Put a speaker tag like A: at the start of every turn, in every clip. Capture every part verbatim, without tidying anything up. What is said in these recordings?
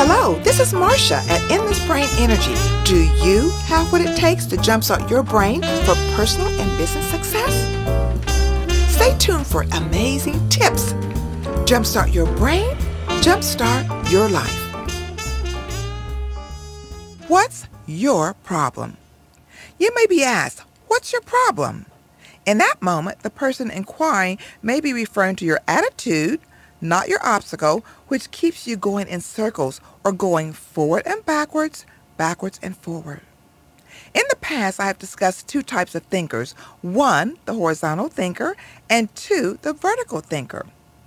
A: Hello, this is Marsha at Endless Brain Energy. Do you have what it takes to jumpstart your brain for personal and business success? Stay tuned for amazing tips. Jumpstart your brain, jumpstart your life. What's your problem? You may be asked, what's your problem? In that moment, the person inquiring may be referring to your attitude, not your obstacle, which keeps you going in circles or going forward and backwards, backwards and forward. In the past, I have discussed two types of thinkers. One, the horizontal thinker, and two, the vertical thinker.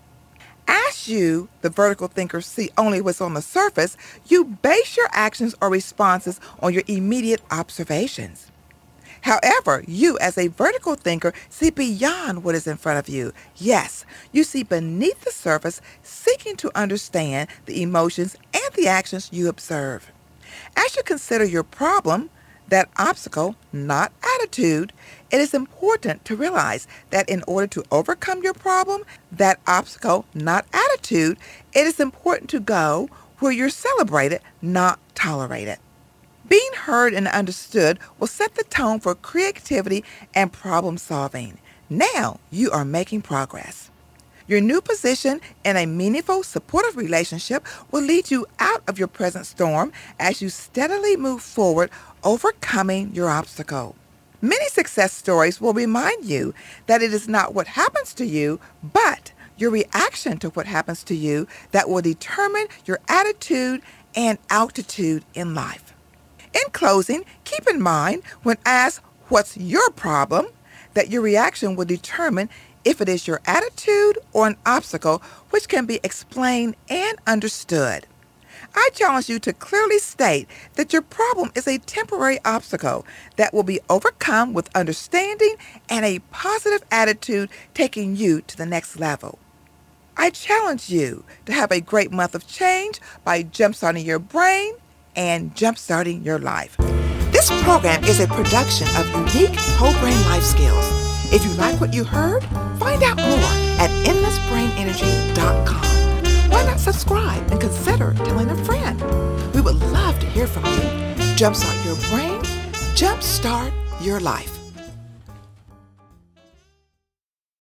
A: As you, the vertical thinker, see only what's on the surface, you base your actions or responses on your immediate observations. However, you as a vertical thinker see beyond what is in front of you. Yes, you see beneath the surface, seeking to understand the emotions and the actions you observe. As you consider your problem, that obstacle, not attitude, it is important to realize that in order to overcome your problem, that obstacle, not attitude, it is important to go where you're celebrated, not tolerated. Being heard and understood will set the tone for creativity and problem solving. Now you are making progress. Your new position in a meaningful, supportive relationship will lead you out of your present storm as you steadily move forward, overcoming your obstacle. Many success stories will remind you that it is not what happens to you, but your reaction to what happens to you that will determine your attitude and altitude in life. In closing, keep in mind when asked, what's your problem, that your reaction will determine if it is your attitude or an obstacle which can be explained and understood. I challenge you to clearly state that your problem is a temporary obstacle that will be overcome with understanding and a positive attitude taking you to the next level. I challenge you to have a great month of change by jumpstarting your brain and jumpstarting your life. This program is a production of Unique Whole Brain Life Skills. If you like what you heard, find out more at endless brain energy dot com. Why not subscribe and consider telling a friend? We would love to hear from you. Jumpstart your brain, jumpstart your life.